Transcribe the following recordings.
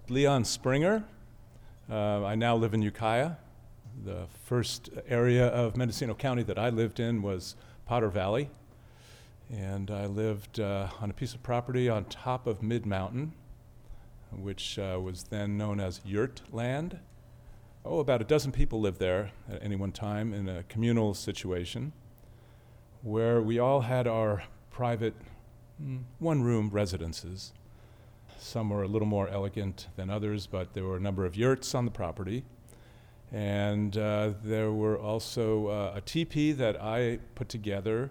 Leon Springer. I now live in Ukiah. The first area of Mendocino County that I lived in was Potter Valley. And I lived on a piece of property on top of Mid-Mountain, which was then known as Yurt Land. About a dozen people lived there at any one time in a communal situation where we all had our private one-room residences. Some were a little more elegant than others, but there were a number of yurts on the property. And there were also a teepee that I put together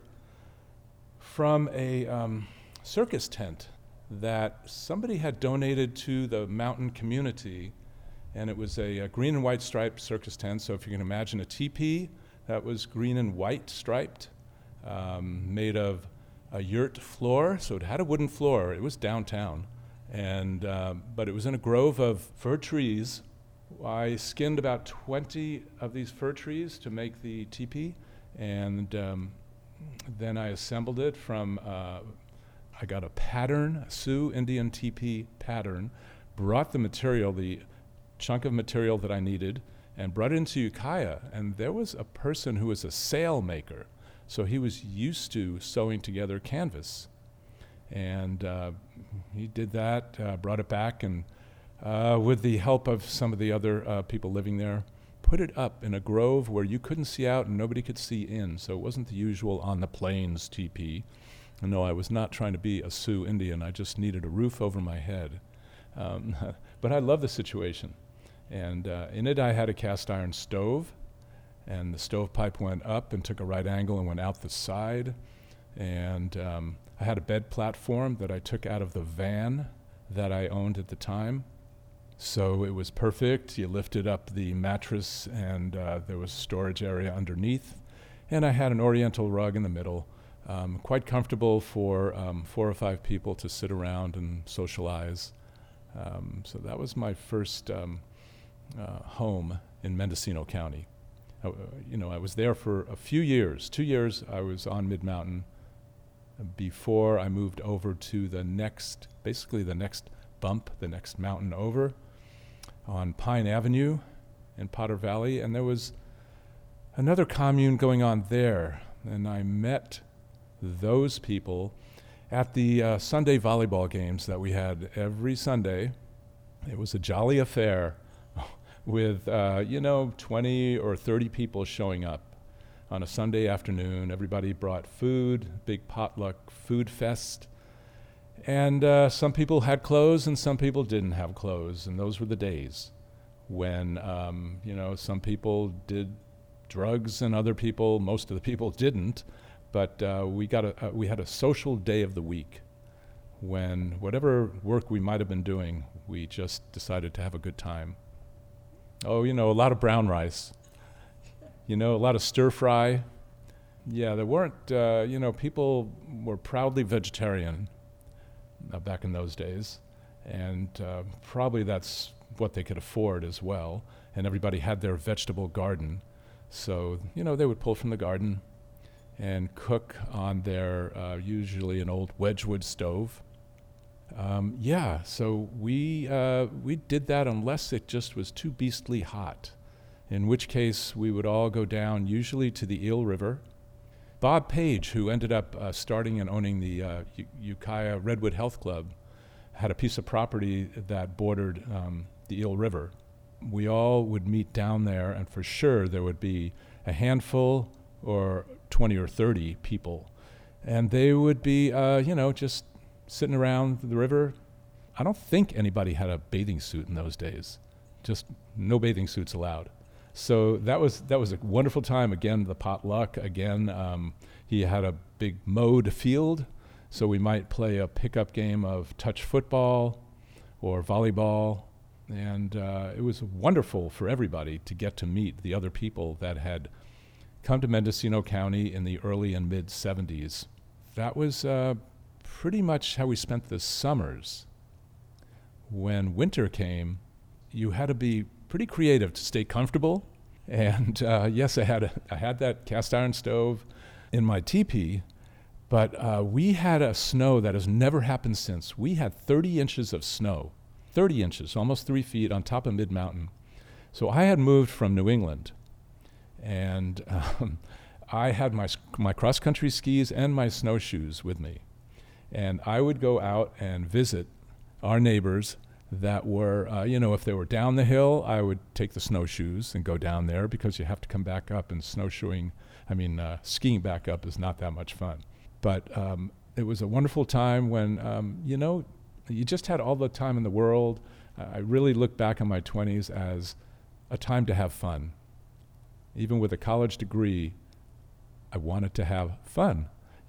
from a circus tent that somebody had donated to the mountain community. And it was a green and white striped circus tent. So if you can imagine a teepee that was green and white striped, made of a yurt floor. So it had a wooden floor. It was downtown. And but it was in a grove of fir trees. I skinned about 20 of these fir trees to make the teepee. And then I assembled it from, I got a pattern, a Sioux Indian teepee pattern, brought the material, the chunk of material that I needed, and brought it into Ukiah. And there was a person who was a sail maker. So he was used to sewing together canvas. And he did that, brought it back, and with the help of some of the other people living there, put it up in a grove where you couldn't see out and nobody could see in. So it wasn't the usual on the plains teepee. No, I was not trying to be a Sioux Indian. I just needed a roof over my head. But I love the situation. And in it I had a cast iron stove, and the stovepipe went up and took a right angle and went out the side. And I had a bed platform that I took out of the van that I owned at the time. So it was perfect. You lifted up the mattress, and there was a storage area underneath. And I had an oriental rug in the middle, quite comfortable for 4 or 5 people to sit around and socialize. So that was my first home in Mendocino County. I was there for a few years. 2 years I was on Mid-Mountain before I moved over to the next bump, the next mountain over on Pine Avenue in Potter Valley. And there was another commune going on there. And I met those people at the Sunday volleyball games that we had every Sunday. It was a jolly affair with 20 or 30 people showing up on a Sunday afternoon. Everybody brought food, big potluck food fest. And some people had clothes and some people didn't have clothes. And those were the days when, some people did drugs and most of the people didn't. But we had a social day of the week when whatever work we might have been doing, we just decided to have a good time. A lot of brown rice, a lot of stir fry. Yeah, there weren't, people were proudly vegetarian back in those days. And probably that's what they could afford as well. And everybody had their vegetable garden. So, they would pull from the garden and cook on their usually an old Wedgwood stove. So we did that unless it just was too beastly hot, in which case we would all go down usually to the Eel River. Bob Page, who ended up starting and owning the Ukiah Redwood Health Club, had a piece of property that bordered the Eel River. We all would meet down there, and for sure there would be a handful or 20 or 30 people. And they would be, just sitting around the river. I don't think anybody had a bathing suit in those days. Just no bathing suits allowed. So that was a wonderful time. Again, the potluck. Again, he had a big mowed field, so we might play a pickup game of touch football or volleyball. And it was wonderful for everybody to get to meet the other people that had come to Mendocino County in the early and mid 70s. That was pretty much how we spent the summers. When winter came, you had to be pretty creative to stay comfortable. And yes, I had that cast iron stove in my teepee, but we had a snow that has never happened since. We had 30 inches of snow 30 inches, almost 3 feet on top of mid-mountain. So I had moved from New England, and I had my cross-country skis and my snowshoes with me. And I would go out and visit our neighbors that were, if they were down the hill, I would take the snowshoes and go down there because you have to come back up, and skiing back up is not that much fun. But it was a wonderful time when, you just had all the time in the world. I really look back on my 20s as a time to have fun. Even with a college degree, I wanted to have fun,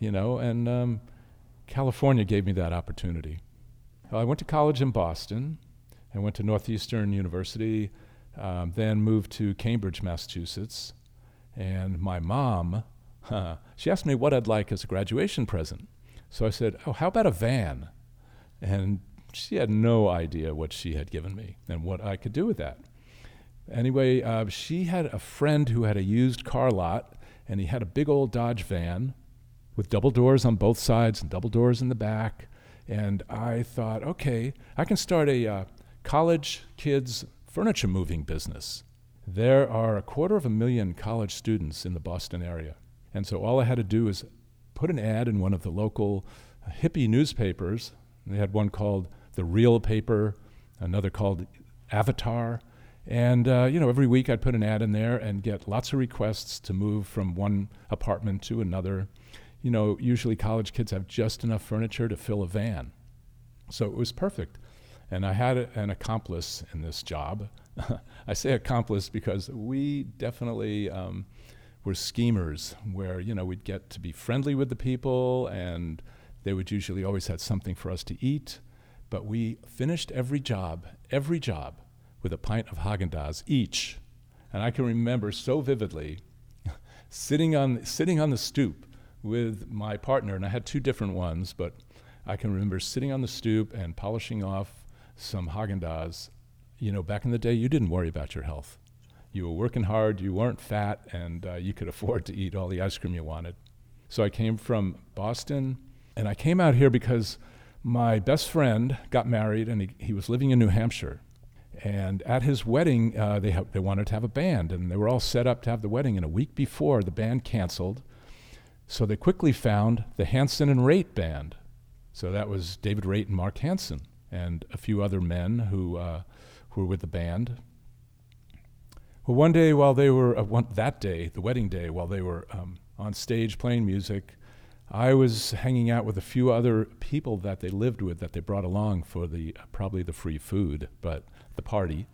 and California gave me that opportunity. I went to college in Boston. I went to Northeastern University, then moved to Cambridge, Massachusetts. And my mom, she asked me what I'd like as a graduation present. So I said, how about a van? And she had no idea what she had given me and what I could do with that. Anyway, she had a friend who had a used car lot, and he had a big old Dodge van with double doors on both sides and double doors in the back. And I thought, okay, I can start a college kids furniture moving business. There are 250,000 college students in the Boston area. And so all I had to do was put an ad in one of the local hippie newspapers. They had one called The Real Paper, another called Avatar. And, every week I'd put an ad in there and get lots of requests to move from one apartment to another. Usually college kids have just enough furniture to fill a van. So it was perfect. And I had an accomplice in this job. I say accomplice because we definitely were schemers where, we'd get to be friendly with the people, and they would usually always have something for us to eat. But we finished every job, with a pint of Haagen-Dazs each. And I can remember so vividly sitting on the stoop with my partner, and I had two different ones, but I can remember sitting on the stoop and polishing off some Haagen-Dazs. Back in the day, you didn't worry about your health. You were working hard, you weren't fat, and you could afford to eat all the ice cream you wanted. So I came from Boston, and I came out here because my best friend got married, and he was living in New Hampshire. And at his wedding, they wanted to have a band, and they were all set up to have the wedding. And a week before, the band canceled. So they quickly found the Hanson and Raitt band. So that was David Raitt and Mark Hanson, and a few other men who were with the band. Well, one day while they were, the wedding day, while they were on stage playing music, I was hanging out with a few other people that they lived with that they brought along for probably the free food, but the party.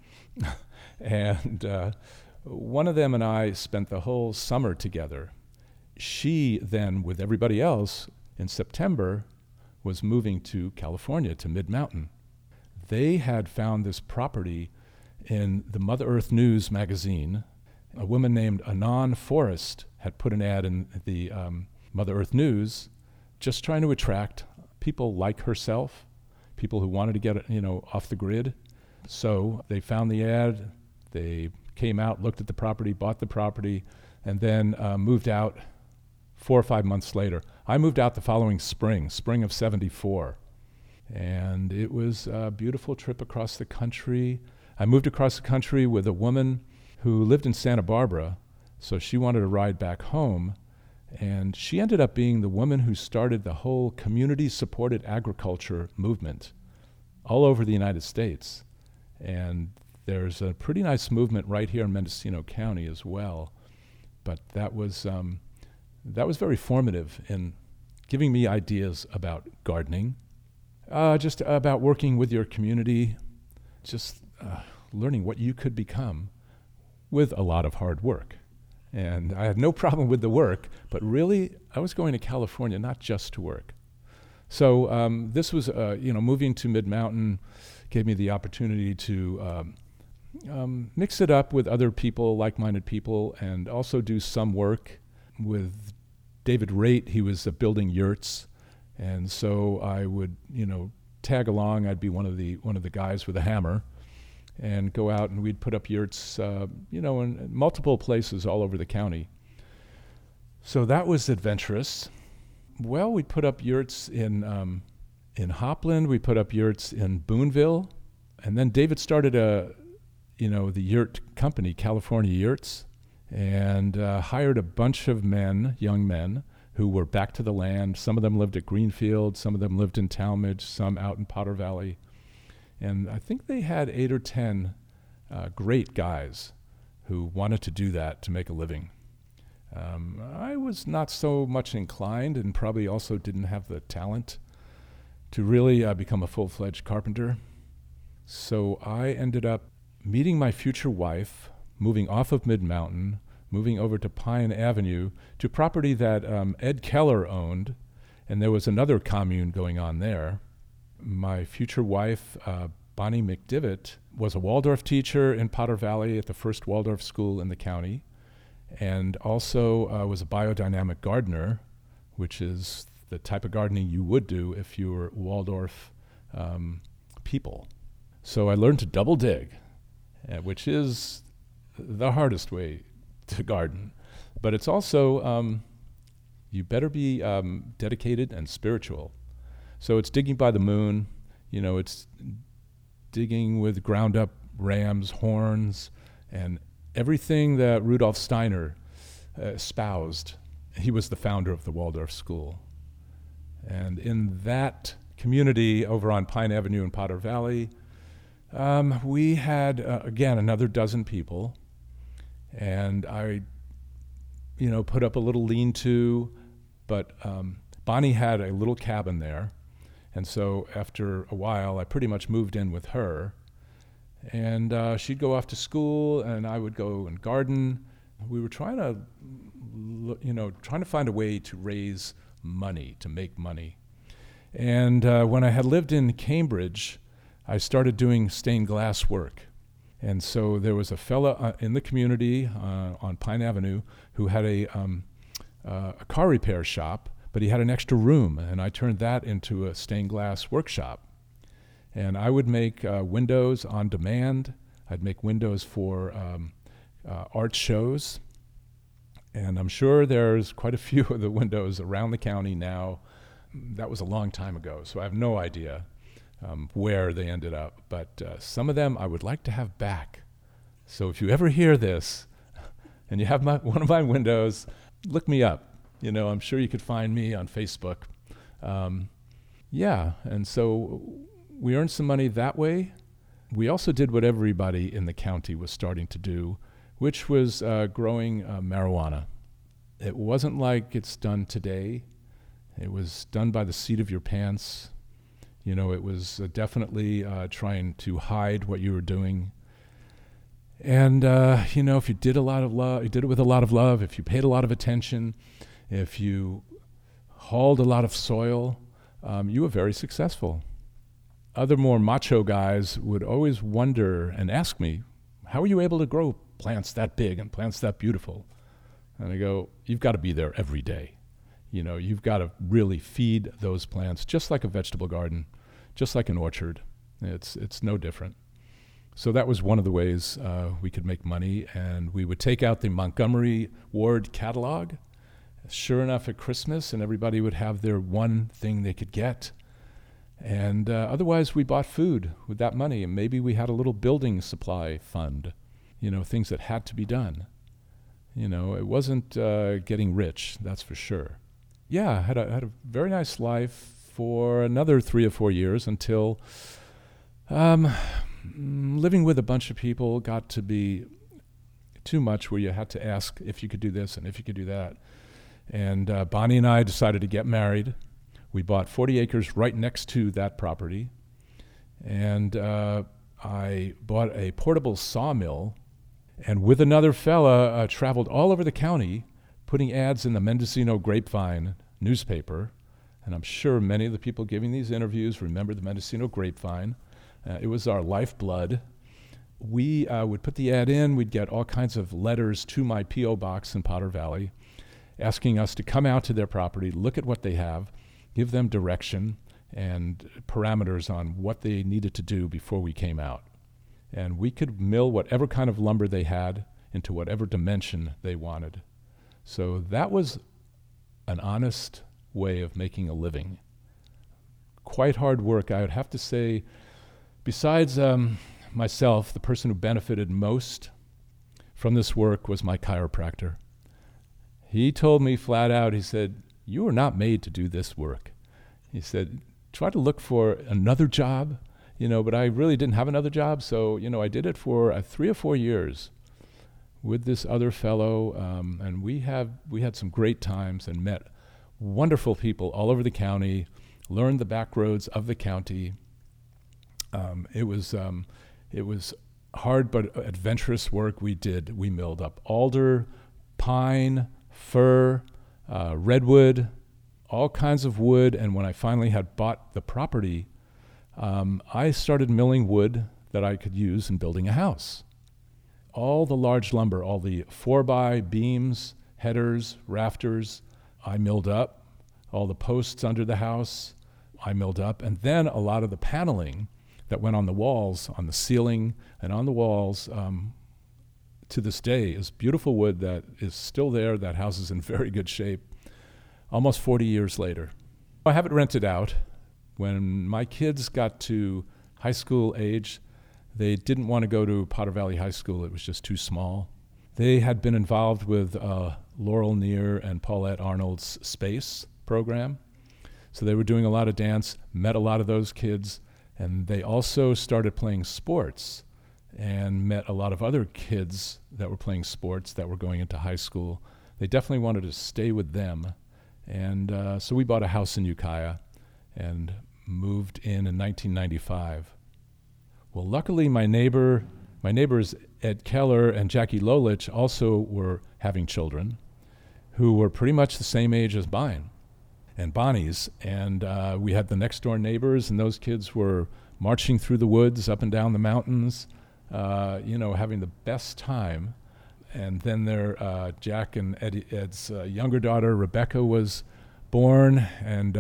And one of them and I spent the whole summer together. She then, with everybody else, in September, was moving to California, to Mid-Mountain. They had found this property in the Mother Earth News magazine. A woman named Anon Forrest had put an ad in the Mother Earth News, just trying to attract people like herself, people who wanted to get off the grid. So they found the ad, they came out, looked at the property, bought the property, and then moved out 4 or 5 months later. I moved out the following spring of '74. And it was a beautiful trip across the country. I moved across the country with a woman who lived in Santa Barbara, so she wanted to ride back home. And she ended up being the woman who started the whole community-supported agriculture movement all over the United States. And there's a pretty nice movement right here in Mendocino County as well. But that was very formative in giving me ideas about gardening, just about working with your community, just learning what you could become with a lot of hard work. And I had no problem with the work, but really, I was going to California not just to work. So this was, moving to Mid-Mountain gave me the opportunity to mix it up with other people, like-minded people, and also do some work with David Raitt. He was building yurts, and so I would, tag along. I'd be one of the guys with a hammer, and go out and we'd put up yurts, in multiple places all over the county. So that was adventurous. Well, we'd put up yurts in Hopland. We put up yurts in Boonville. And then David started the yurt company, California Yurts, and hired a bunch of men, young men, who were back to the land. Some of them lived at Greenfield, some of them lived in Talmadge, some out in Potter Valley. And I think they had 8 or 10 great guys who wanted to do that to make a living. I was not so much inclined and probably also didn't have the talent to really become a full-fledged carpenter. So I ended up meeting my future wife, moving off of Mid-Mountain, moving over to Pine Avenue, to property that Ed Keller owned, and there was another commune going on there. My future wife, Bonnie McDivitt, was a Waldorf teacher in Potter Valley at the first Waldorf school in the county, and also was a biodynamic gardener, which is the type of gardening you would do if you were Waldorf people. So I learned to double dig, which is the hardest way to garden. But it's also, you better be dedicated and spiritual. So it's digging by the moon, it's digging with ground up ram's horns and everything that Rudolf Steiner espoused. He was the founder of the Waldorf School. And in that community over on Pine Avenue in Potter Valley, we had, again, another dozen people. And I, put up a little lean-to, but Bonnie had a little cabin there. And so after a while, I pretty much moved in with her. And she'd go off to school, and I would go and garden. We were trying to find a way to raise money, to make money. And when I had lived in Cambridge, I started doing stained glass work. And so there was a fella in the community on Pine Avenue who had a car repair shop, but he had an extra room, and I turned that into a stained glass workshop. And I would make windows on demand. I'd make windows for art shows. And I'm sure there's quite a few of the windows around the county now. That was a long time ago, so I have no idea where they ended up. But some of them I would like to have back. So if you ever hear this and you have one of my windows, look me up. I'm sure you could find me on Facebook. And so we earned some money that way. We also did what everybody in the county was starting to do, which was growing marijuana. It wasn't like it's done today. It was done by the seat of your pants. It was definitely trying to hide what you were doing. And, if you did a lot of love, you did it with a lot of love, if you paid a lot of attention, if you hauled a lot of soil, you were very successful. Other more macho guys would always wonder and ask me, how are you able to grow plants that big and plants that beautiful? And I go, you've got to be there every day. You've got to really feed those plants, just like a vegetable garden, just like an orchard. It's no different. So that was one of the ways we could make money, and we would take out the Montgomery Ward catalog. Sure enough, at Christmas, and everybody would have their one thing they could get. And otherwise, we bought food with that money, and maybe we had a little building supply fund, things that had to be done. It wasn't getting rich, that's for sure. Yeah, I had a very nice life for another 3 or 4 years until living with a bunch of people got to be too much, where you had to ask if you could do this and if you could do that. And Bonnie and I decided to get married. We bought 40 acres right next to that property. And I bought a portable sawmill, and with another fella traveled all over the county putting ads in the Mendocino Grapevine newspaper. And I'm sure many of the people giving these interviews remember the Mendocino Grapevine. It was our lifeblood. We would put the ad in. We'd get all kinds of letters to my P.O. box in Potter Valley asking us to come out to their property, look at what they have, give them direction and parameters on what they needed to do before we came out. And we could mill whatever kind of lumber they had into whatever dimension they wanted. So that was an honest way of making a living. Quite hard work. I would have to say Besides myself, the person who benefited most from this work was my chiropractor. He told me flat out, he said, "You are not made to do this work." He said, "Try to look for another job," but I really didn't have another job, so, I did it for 3 or 4 years with this other fellow, and we had some great times and met wonderful people all over the county, learned the back roads of the county. It was hard but adventurous work we did. We milled up alder, pine, fir, redwood, all kinds of wood, and when I finally had bought the property, I started milling wood that I could use in building a house. All the large lumber, all the 4x beams, headers, rafters, I milled up. All the posts under the house, I milled up. And then a lot of the paneling that went on the walls, on the ceiling, and on the walls, to this day, is beautiful wood that is still there. That house is in very good shape, almost 40 years later. I have it rented out. When my kids got to high school age, they didn't want to go to Potter Valley High School. It was just too small. They had been involved with Laurel Neer and Paulette Arnold's space program. So they were doing a lot of dance, met a lot of those kids, and they also started playing sports and met a lot of other kids that were playing sports that were going into high school. They definitely wanted to stay with them. And so we bought a house in Ukiah and moved in 1995. Well, luckily my neighbors Ed Keller and Jackie Lolich also were having children who were pretty much the same age as mine and Bonnie's. And we had the next door neighbors, and those kids were marching through the woods, up and down the mountains, having the best time. And then Jack and Ed's younger daughter, Rebecca, was born, and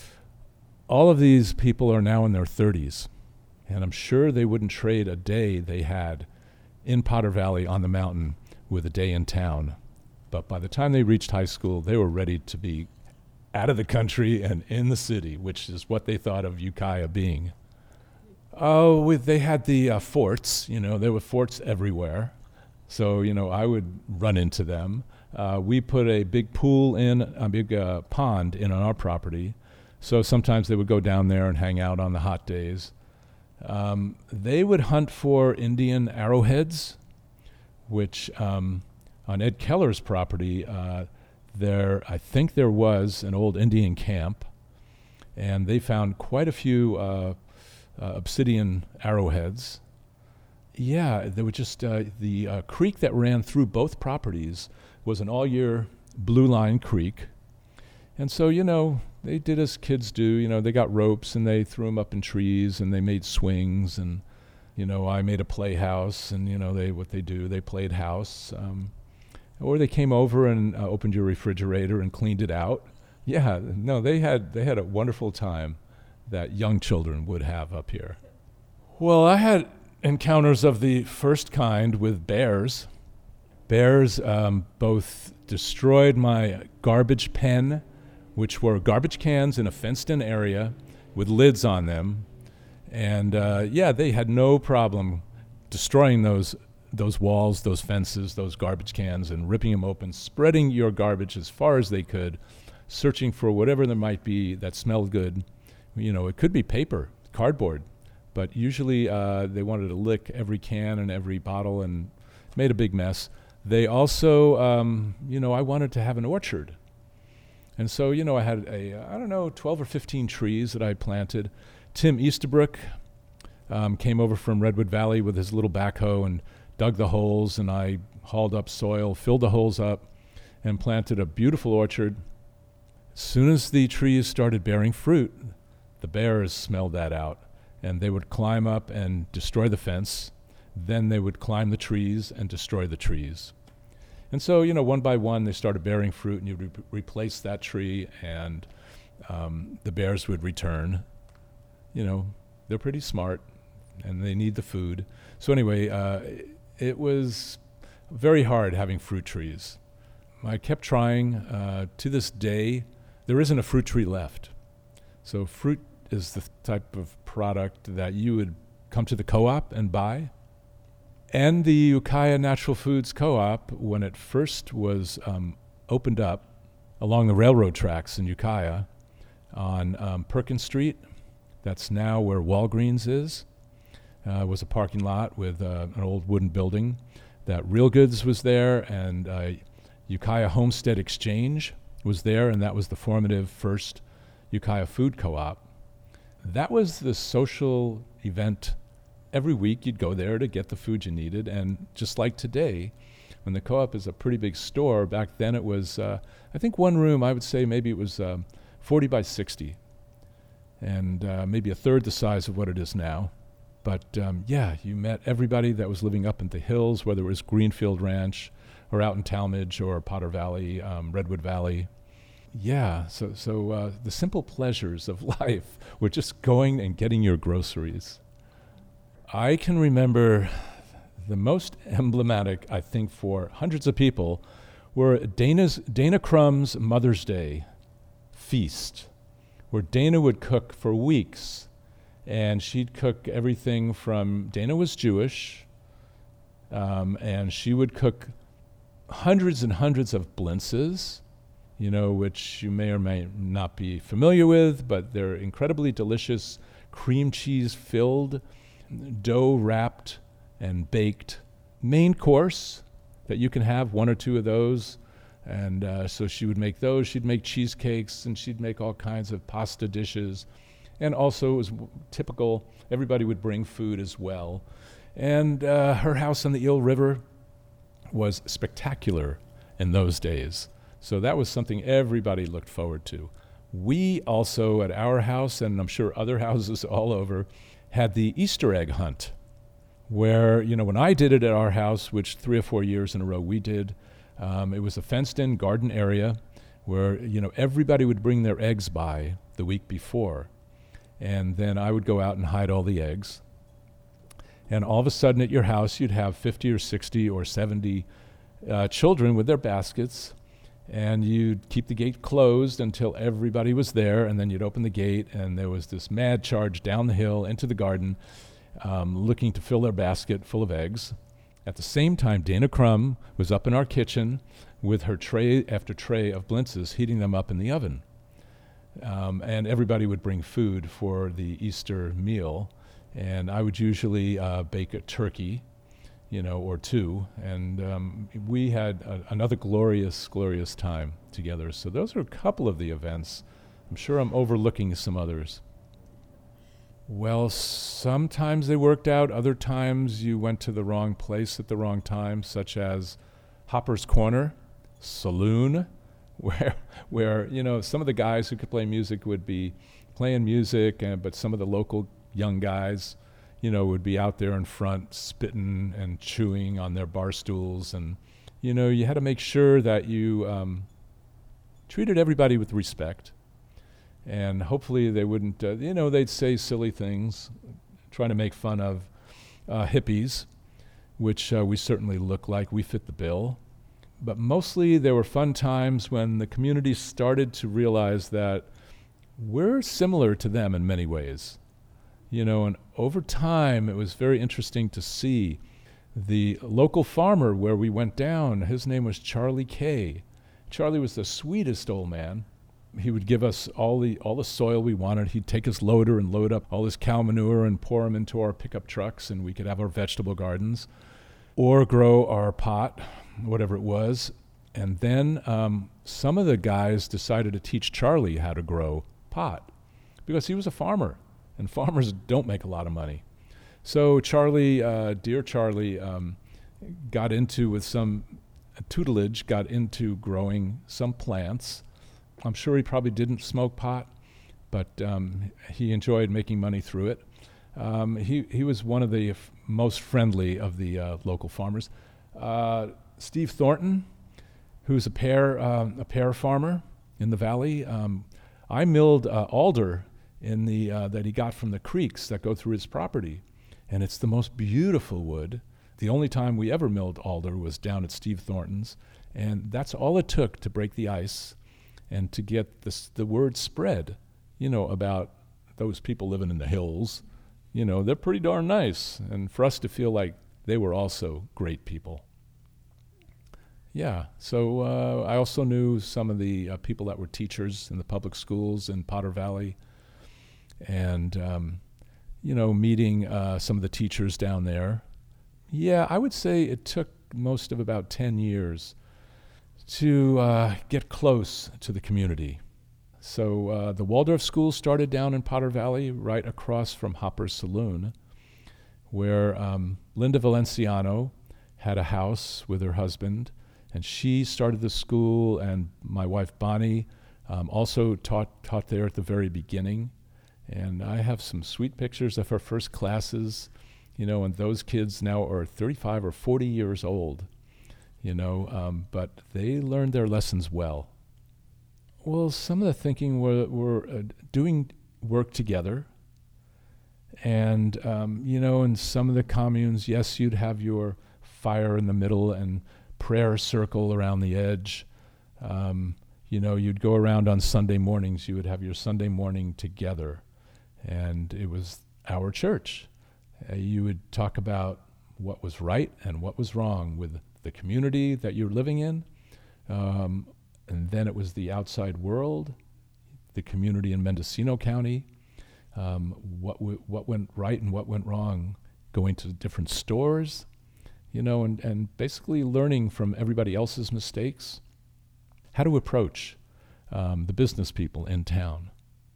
all of these people are now in their 30s. And I'm sure they wouldn't trade a day they had in Potter Valley on the mountain with a day in town. But by the time they reached high school, they were ready to be out of the country and in the city, which is what they thought of Ukiah being. They had the forts. There were forts everywhere. So, I would run into them. We put a big pond in on our property. So sometimes they would go down there and hang out on the hot days. They would hunt for Indian arrowheads, which on Ed Keller's property, I think there was an old Indian camp, and they found quite a few obsidian arrowheads. Yeah, there were just the creek that ran through both properties was an all-year blue line creek. And so, they did as kids do. They got ropes and they threw them up in trees and they made swings. And, I made a playhouse, and, they played house. Or they came over and opened your refrigerator and cleaned it out. Yeah, no, they had a wonderful time that young children would have up here. Well, I had encounters of the first kind with bears. Bears both destroyed my garbage pen, which were garbage cans in a fenced-in area with lids on them. And they had no problem destroying those walls, those fences, those garbage cans, and ripping them open, spreading your garbage as far as they could, searching for whatever there might be that smelled good. It could be paper, cardboard, but usually they wanted to lick every can and every bottle and made a big mess. They also, I wanted to have an orchard. And so, I had 12 or 15 trees that I planted. Tim Easterbrook came over from Redwood Valley with his little backhoe and dug the holes, and I hauled up soil, filled the holes up, and planted a beautiful orchard. As soon as the trees started bearing fruit, the bears smelled that out, and they would climb up and destroy the fence. Then they would climb the trees and destroy the trees. And so, one by one, they started bearing fruit, and you replace that tree, and the bears would return. They're pretty smart, and they need the food. So anyway, it was very hard having fruit trees. I kept trying. To this day, there isn't a fruit tree left. So fruit is the type of product that you would come to the co-op and buy. And the Ukiah Natural Foods Co-op, when it first was opened up along the railroad tracks in Ukiah on Perkins Street, that's now where Walgreens is, was a parking lot with an old wooden building. That Real Goods was there, and Ukiah Homestead Exchange was there, and that was the formative first Ukiah Food Co-op. That was the social event. Every week you'd go there to get the food you needed, and just like today, when the co-op is a pretty big store, back then it was, I think one room, I would say maybe it was 40 by 60, and maybe a third the size of what it is now. But you met everybody that was living up in the hills, whether it was Greenfield Ranch or out in Talmadge or Potter Valley, Redwood Valley. So the simple pleasures of life were just going and getting your groceries. I can remember the most emblematic, I think, for hundreds of people were Dana Crumb's Mother's Day feast, where Dana would cook for weeks. And she'd cook everything from, Dana was Jewish, and she would cook hundreds and hundreds of blintzes, which you may or may not be familiar with, but they're incredibly delicious, cream cheese filled, dough wrapped and baked main course that you can have one or two of those. And so she would make those. She'd make cheesecakes, and she'd make all kinds of pasta dishes. And also, it was typical, everybody would bring food as well. And her house on the Eel River was spectacular in those days. So that was something everybody looked forward to. We also, at our house, and I'm sure other houses all over, had the Easter egg hunt, where, when I did it at our house, which 3 or 4 years in a row we did, it was a fenced-in garden area where, everybody would bring their eggs by the week before. And then I would go out and hide all the eggs. And all of a sudden at your house, you'd have 50 or 60 or 70 children with their baskets, and you'd keep the gate closed until everybody was there, and then you'd open the gate, and there was this mad charge down the hill into the garden, looking to fill their basket full of eggs. At the same time, Dana Crumb was up in our kitchen with her tray after tray of blintzes, heating them up in the oven. And everybody would bring food for the Easter meal, and I would usually bake a turkey, or two, and we had another glorious time together. So those are a couple of the events. I'm sure I'm overlooking some others. Well, sometimes they worked out. Other times you went to the wrong place at the wrong time, such as Hopper's Corner, Saloon, where some of the guys who could play music would be playing music, but some of the local young guys, would be out there in front spitting and chewing on their bar stools. And, you had to make sure that you treated everybody with respect. And hopefully they wouldn't, they'd say silly things, trying to make fun of hippies, which we certainly look like. We fit the bill. But mostly there were fun times when the community started to realize that we're similar to them in many ways. And over time, it was very interesting to see the local farmer where we went down. His name was Charlie Kay. Charlie was the sweetest old man. He would give us all the soil we wanted. He'd take his loader and load up all his cow manure and pour them into our pickup trucks, and we could have our vegetable gardens or grow our pot, whatever it was. And then some of the guys decided to teach Charlie how to grow pot because he was a farmer. And farmers don't make a lot of money. So Charlie, dear Charlie, got into, with some tutelage, got into growing some plants. I'm sure he probably didn't smoke pot, but he enjoyed making money through it. He was one of the most friendly of the local farmers. Steve Thornton, who's a pear farmer in the valley. I milled alder in the that he got from the creeks that go through his property, and it's the most beautiful wood. The only time we ever milled alder was down at Steve Thornton's, and that's all it took to break the ice and to get the word spread, about those people living in the hills, they're pretty darn nice. And for us to feel like they were also great people. Yeah, so I also knew some of the people that were teachers in the public schools in Potter Valley. And, meeting some of the teachers down there. Yeah, I would say it took most of about 10 years to get close to the community. So the Waldorf School started down in Potter Valley, right across from Hopper's Saloon, where Linda Valenciano had a house with her husband, and she started the school, and my wife Bonnie also taught there at the very beginning. And I have some sweet pictures of her first classes, and those kids now are 35 or 40 years old, but they learned their lessons well. Well, some of the thinking were doing work together. And, in some of the communes, yes, you'd have your fire in the middle and prayer circle around the edge. You'd go around on Sunday mornings, you would have your Sunday morning together. And it was our church. You would talk about what was right and what was wrong with the community that you're living in. And then it was the outside world, the community in Mendocino County, what went right and what went wrong, going to different stores, and basically learning from everybody else's mistakes, how to approach the business people in town.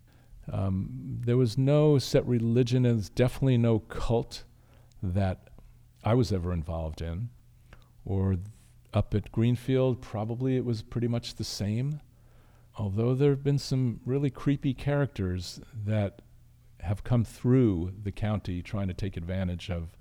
There was no set religion, and there's definitely no cult that I was ever involved in. Or up at Greenfield, probably it was pretty much the same. Although there have been some really creepy characters that have come through the county trying to take advantage of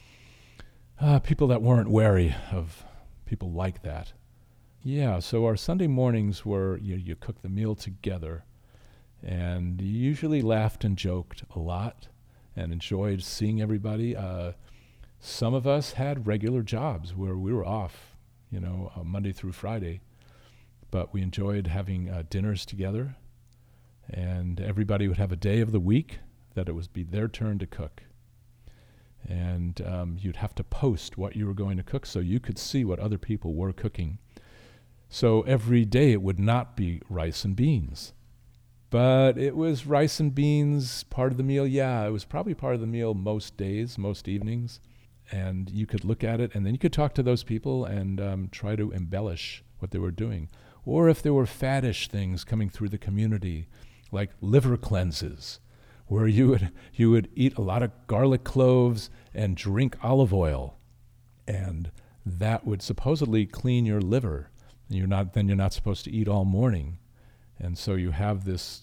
people that weren't wary of people like that. Yeah, so our Sunday mornings were, you cook the meal together. And you usually laughed and joked a lot and enjoyed seeing everybody. Some of us had regular jobs where we were off, Monday through Friday. But we enjoyed having dinners together. And everybody would have a day of the week that it would be their turn to cook. And you'd have to post what you were going to cook so you could see what other people were cooking. So every day it would not be rice and beans. But it was rice and beans part of the meal. Yeah, it was probably part of the meal most days, most evenings. And you could look at it, and then you could talk to those people and try to embellish what they were doing. Or if there were faddish things coming through the community, like liver cleanses, where you would eat a lot of garlic cloves and drink olive oil. And that would supposedly clean your liver. You're not supposed to eat all morning. And so you have this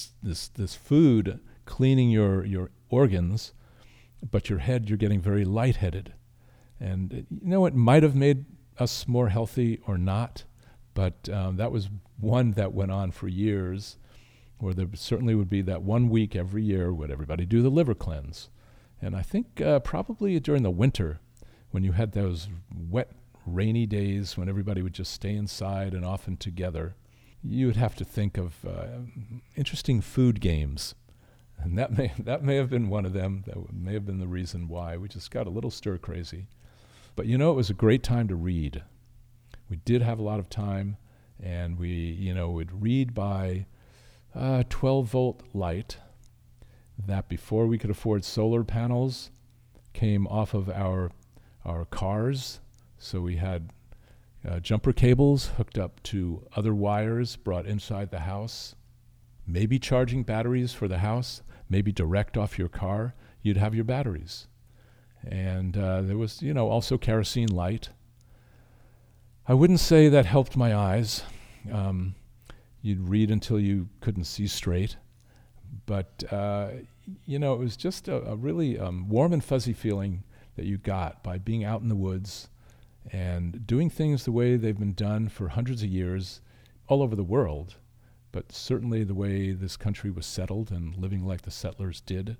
food cleaning your organs, but your head, you're getting very lightheaded. And it might have made us more healthy or not, but that was one that went on for years, where there certainly would be that 1 week every year would everybody do the liver cleanse. And I think probably during the winter, when you had those wet, rainy days when everybody would just stay inside and often together, you would have to think of interesting food games. And that may have been one of them. That may have been the reason why we just got a little stir crazy. But it was a great time to read. We did have a lot of time, and we would read by 12-volt light that, before we could afford solar panels, came off of our cars. So we had jumper cables hooked up to other wires brought inside the house, maybe charging batteries for the house, maybe direct off your car, you'd have your batteries. And there was, also kerosene light. I wouldn't say that helped my eyes. You'd read until you couldn't see straight. But, it was just a really warm and fuzzy feeling that you got by being out in the woods and doing things the way they've been done for hundreds of years all over the world, but certainly the way this country was settled and living like the settlers did.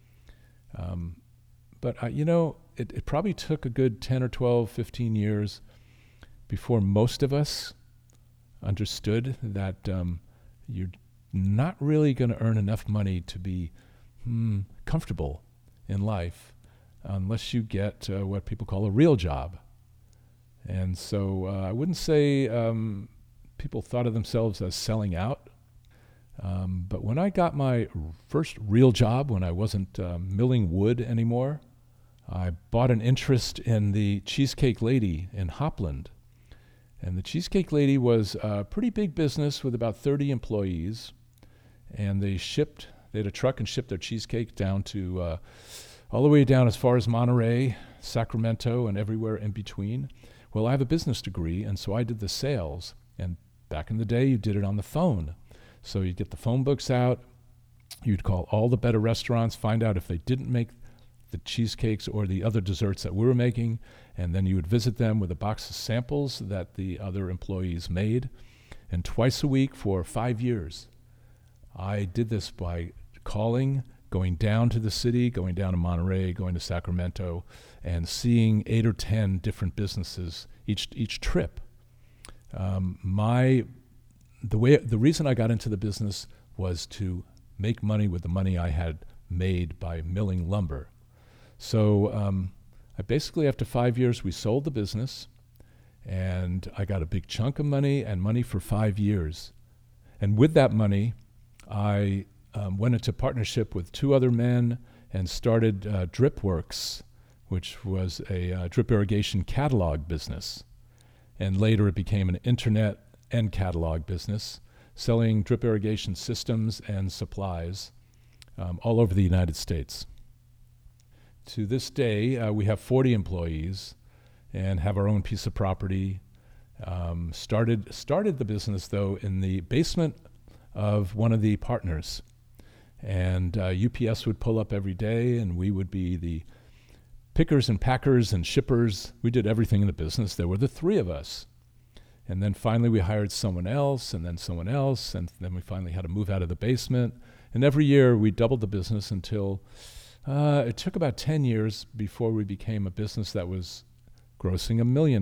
But it probably took a good 10 or 12, 15 years before most of us understood that you're not really going to earn enough money to be comfortable in life unless you get what people call a real job. And so I wouldn't say people thought of themselves as selling out. But when I got my first real job, when I wasn't milling wood anymore, I bought an interest in the Cheesecake Lady in Hopland. And the Cheesecake Lady was a pretty big business with about 30 employees. And they had a truck and shipped their cheesecake down to, all the way down as far as Monterey, Sacramento, and everywhere in between. Well, I have a business degree, and so I did the sales. And back in the day, you did it on the phone. So you'd get the phone books out, you'd call all the better restaurants, find out if they didn't make the cheesecakes or the other desserts that we were making, and then you would visit them with a box of samples that the other employees made. And twice a week for 5 years, I did this by calling, going down to the city, going down to Monterey, going to Sacramento, and seeing 8 or 10 different businesses each trip. The reason I got into the business was to make money with the money I had made by milling lumber. So I basically, after 5 years, we sold the business, and I got a big chunk of money and money for 5 years. And with that money, I went into partnership with 2 other men and started DripWorks, which was a drip irrigation catalog business. And later it became an internet and catalog business, selling drip irrigation systems and supplies all over the United States. To this day, we have 40 employees and have our own piece of property. Started the business, though, in the basement of one of the partners. And UPS would pull up every day, and we would be the pickers and packers and shippers. We did everything in the business. There were the 3 of us. And then finally we hired someone else, and then someone else, and then we finally had to move out of the basement. And every year we doubled the business until it took about 10 years before we became a business that was grossing $1 million.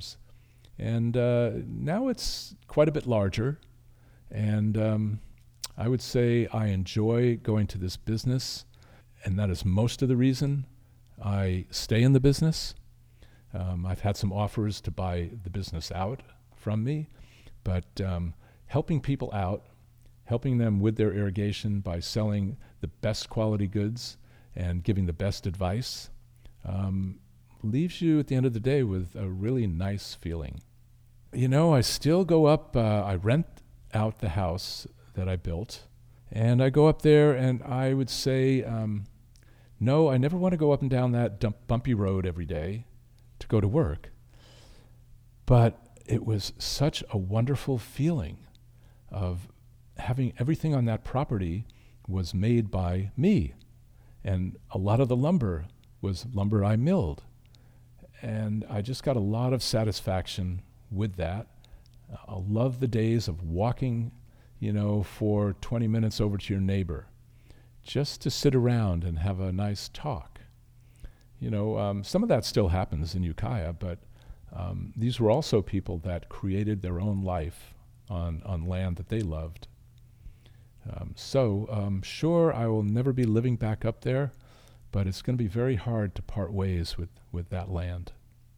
And now it's quite a bit larger. And I would say I enjoy going to this business, and that is most of the reason I stay in the business. I've had some offers to buy the business out from me, but helping people out, helping them with their irrigation by selling the best quality goods and giving the best advice, leaves you at the end of the day with a really nice feeling. You know, I still go up, I rent out the house that I built, and I go up there, and I would say, no, I never want to go up and down that bumpy road every day to go to work. But it was such a wonderful feeling of having everything on that property was made by me. And a lot of the lumber was lumber I milled. And I just got a lot of satisfaction with that. I love the days of walking, for 20 minutes over to your neighbor, just to sit around and have a nice talk. Some of that still happens in Ukiah, but these were also people that created their own life on land that they loved. Sure, I will never be living back up there, but it's going to be very hard to part ways with that land.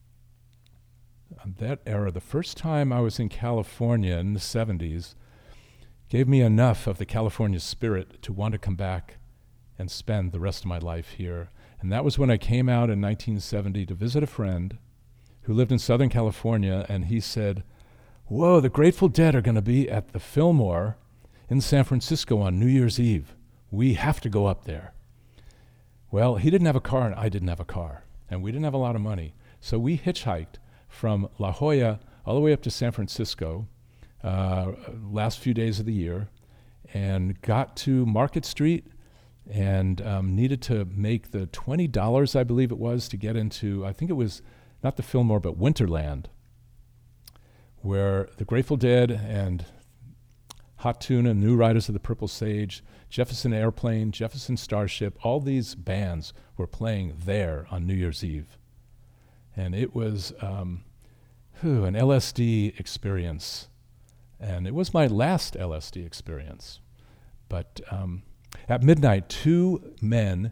That era, the first time I was in California in the 70s, gave me enough of the California spirit to want to come back and spend the rest of my life here. And that was when I came out in 1970 to visit a friend who lived in Southern California, and he said, "Whoa, the Grateful Dead are going to be at the Fillmore in San Francisco on New Year's Eve. We have to go up there." Well, he didn't have a car and I didn't have a car, and we didn't have a lot of money. So we hitchhiked from La Jolla all the way up to San Francisco last few days of the year, and got to Market Street and needed to make the $20, I believe it was, to get into, I think it was not the Fillmore, but Winterland, where the Grateful Dead and Hot Tuna, New Riders of the Purple Sage, Jefferson Airplane, Jefferson Starship, all these bands were playing there on New Year's Eve. And it was an LSD experience. And it was my last LSD experience. But at midnight, 2 men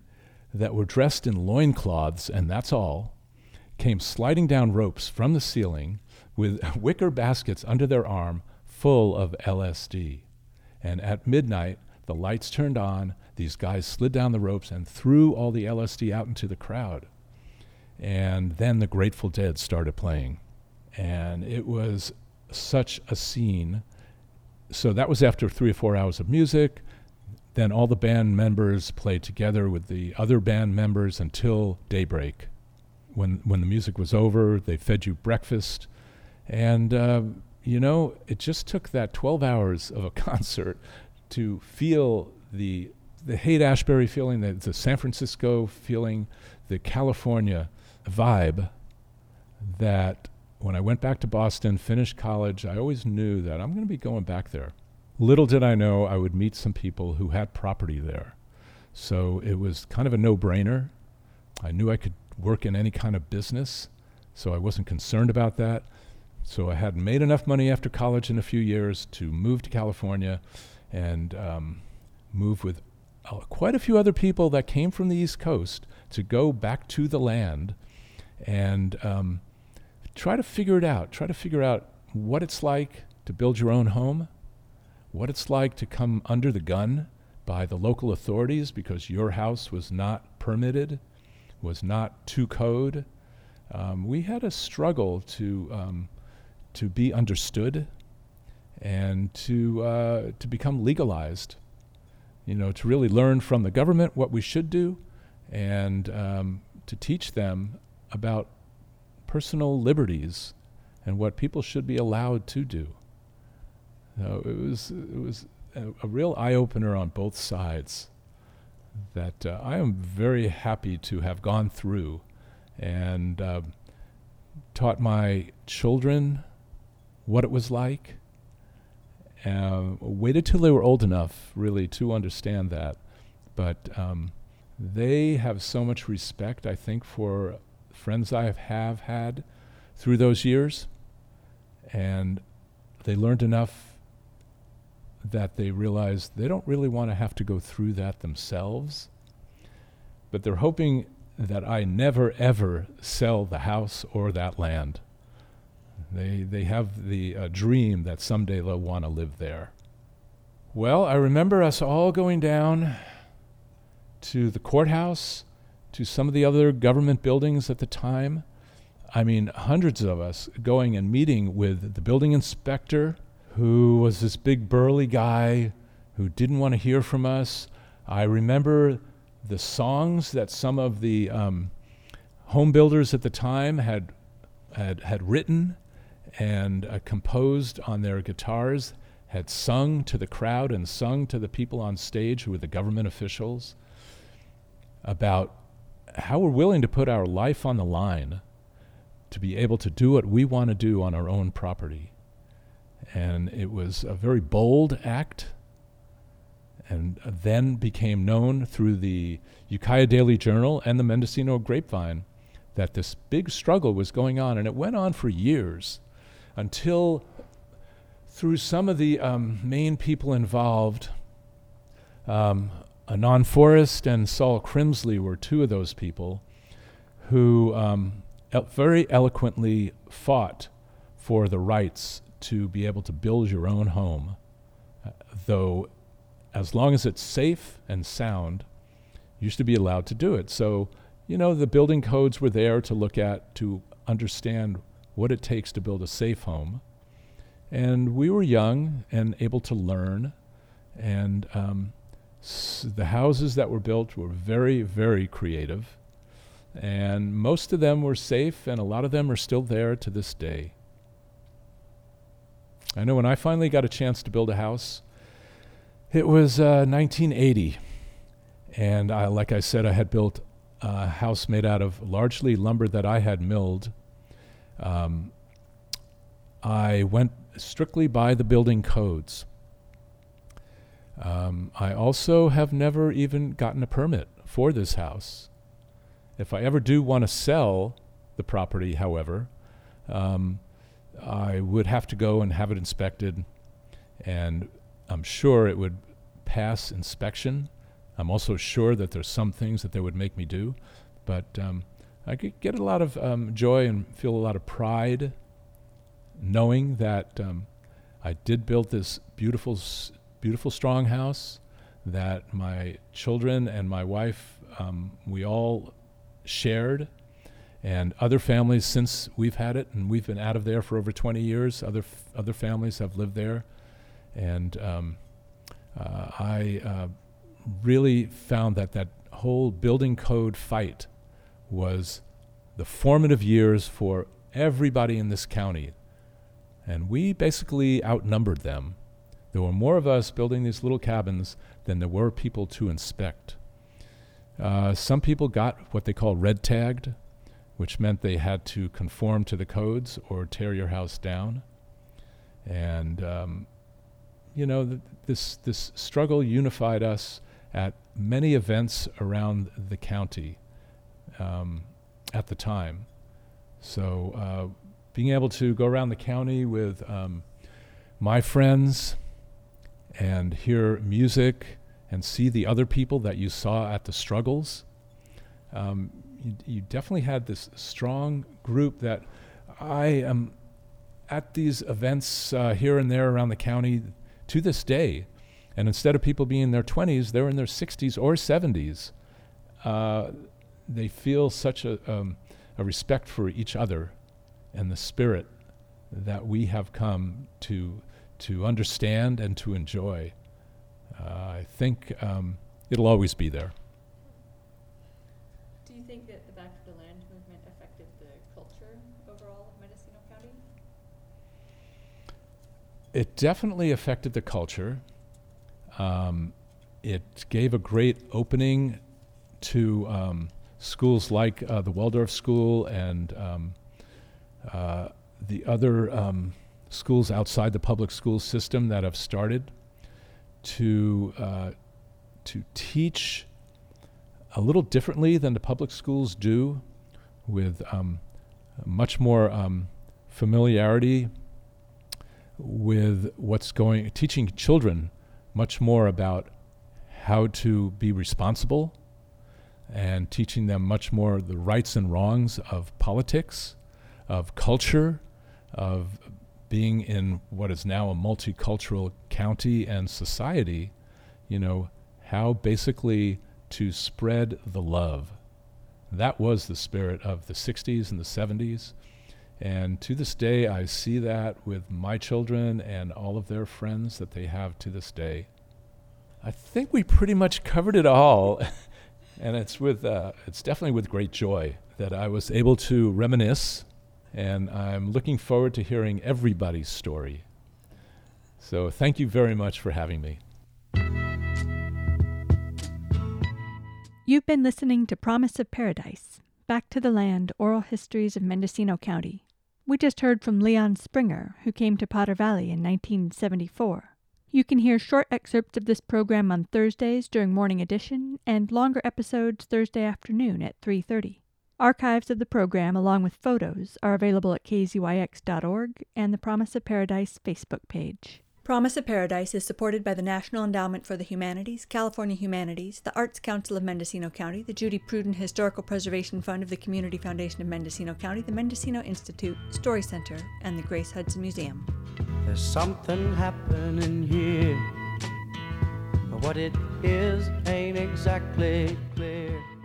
that were dressed in loincloths, and that's all, came sliding down ropes from the ceiling with wicker baskets under their arm full of LSD. And at midnight, the lights turned on, these guys slid down the ropes and threw all the LSD out into the crowd. And then the Grateful Dead started playing. And it was such a scene. So that was after 3 or 4 hours of music. Then all the band members played together with the other band members until daybreak. When the music was over, they fed you breakfast. And, it just took that 12 hours of a concert to feel the Haight-Ashbury feeling, the San Francisco feeling, the California vibe, that when I went back to Boston, finished college, I always knew that I'm going to be going back there. Little did I know I would meet some people who had property there. So it was kind of a no-brainer. I knew I could work in any kind of business, so I wasn't concerned about that. So I had made enough money after college in a few years to move to California and move with quite a few other people that came from the East Coast to go back to the land and try to figure out what it's like to build your own home, what it's like to come under the gun by the local authorities because your house was not permitted, was not to code. We had a struggle to be understood and to become legalized, to really learn from the government what we should do and to teach them about personal liberties and what people should be allowed to do. It was a real eye-opener on both sides that I am very happy to have gone through and taught my children what it was like. Waited till they were old enough really to understand that. But they have so much respect, I think, for friends I have had through those years. And they learned enough that they realized they don't really want to have to go through that themselves. But they're hoping that I never, ever sell the house or that land. They have the dream that someday they'll want to live there. Well, I remember us all going down to the courthouse, to some of the other government buildings at the time. I mean, hundreds of us going and meeting with the building inspector, who was this big burly guy who didn't want to hear from us. I remember the songs that some of the home builders at the time had written and composed on their guitars, had sung to the crowd and sung to the people on stage who were the government officials about how we're willing to put our life on the line to be able to do what we want to do on our own property. And it was a very bold act, and then became known through the Ukiah Daily Journal and the Mendocino Grapevine that this big struggle was going on, and it went on for years until, through some of the main people involved, Anon Forrest and Saul Crimsley were two of those people who very eloquently fought for the rights to be able to build your own home, though as long as it's safe and sound, you should be allowed to do it. So, the building codes were there to look at, to understand what it takes to build a safe home. And we were young and able to learn, and the houses that were built were very, very creative, and most of them were safe, and a lot of them are still there to this day. I know when I finally got a chance to build a house, it was 1980, and like I said, I had built a house made out of largely lumber that I had milled. I went strictly by the building codes. I also have never even gotten a permit for this house. If I ever do want to sell the property, however, I would have to go and have it inspected, and I'm sure it would pass inspection. I'm also sure that there's some things that they would make me do, but I could get a lot of joy and feel a lot of pride knowing that I did build this beautiful, beautiful, strong house that my children and my wife, we all shared, and other families since we've had it, and we've been out of there for over 20 years. Other families have lived there, and I really found that whole building code fight was the formative years for everybody in this county, and we basically outnumbered them. There were more of us building these little cabins than there were people to inspect. Some people got what they call red tagged, which meant they had to conform to the codes or tear your house down. And this struggle unified us at many events around the county at the time. So being able to go around the county with my friends and hear music and see the other people that you saw at the struggles, you definitely had this strong group that I am at these events here and there around the county to this day. And instead of people being in their 20s, they're in their 60s or 70s. They feel such a respect for each other and the spirit that we have come to understand and to enjoy. I think it'll always be there. Do you think that the Back to the Land movement affected the culture overall of Mendocino County? It definitely affected the culture. It gave a great opening to schools like the Waldorf School and the other schools outside the public school system that have started to teach a little differently than the public schools do, with much more familiarity with teaching children much more about how to be responsible, and teaching them much more the rights and wrongs of politics, of culture, of being in what is now a multicultural county and society, how basically to spread the love. That was the spirit of the 60s and the 70s. And to this day, I see that with my children and all of their friends that they have to this day. I think we pretty much covered it all. And it's definitely with great joy that I was able to reminisce, and I'm looking forward to hearing everybody's story. So thank you very much for having me. You've been listening to Promise of Paradise, Back to the Land, Oral Histories of Mendocino County. We just heard from Leon Springer, who came to Potter Valley in 1974. You can hear short excerpts of this program on Thursdays during Morning Edition and longer episodes Thursday afternoon at 3:30. Archives of the program, along with photos, are available at kzyx.org and the Promise of Paradise Facebook page. Promise of Paradise is supported by the National Endowment for the Humanities, California Humanities, the Arts Council of Mendocino County, the Judy Pruden Historical Preservation Fund of the Community Foundation of Mendocino County, the Mendocino Institute, Story Center, and the Grace Hudson Museum. There's something happening here, but what it is ain't exactly clear.